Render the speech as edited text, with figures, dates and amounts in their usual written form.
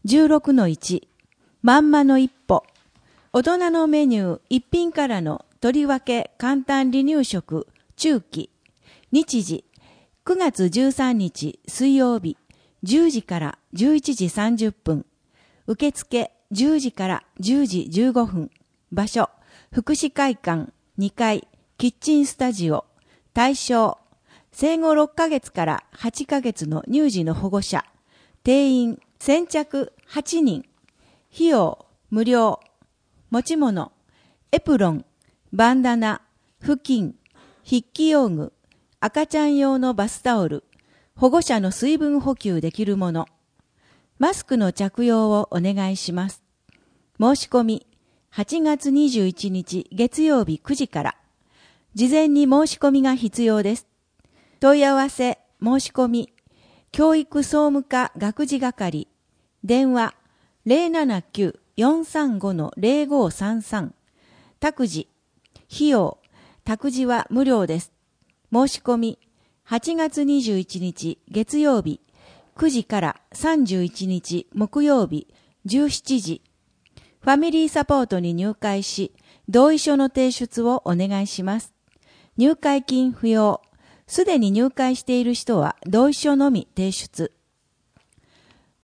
16-1、まんまの一歩。大人のメニュー一品からのとりわけ簡単離乳食中期。日時、9月13日水曜日、10時から11時30分。受付10時から10時15分。場所、福祉会館2階、キッチンスタジオ。対象、生後6ヶ月から8ヶ月の乳児の保護者。定員、先着8人。費用、無料。持ち物、エプロン、バンダナ、布巾、筆記用具、赤ちゃん用のバスタオル、保護者の水分補給できるもの。マスクの着用をお願いします。申し込み、8月21日月曜日9時から。事前に申し込みが必要です。問い合わせ、申し込み、教育総務課学事係、電話 079-435-0533、託児、費用、託児は無料です。申し込み、8月21日月曜日9時から31日木曜日17時。ファミリーサポートに入会し、同意書の提出をお願いします。入会金不要。すでに入会している人は同意書のみ提出。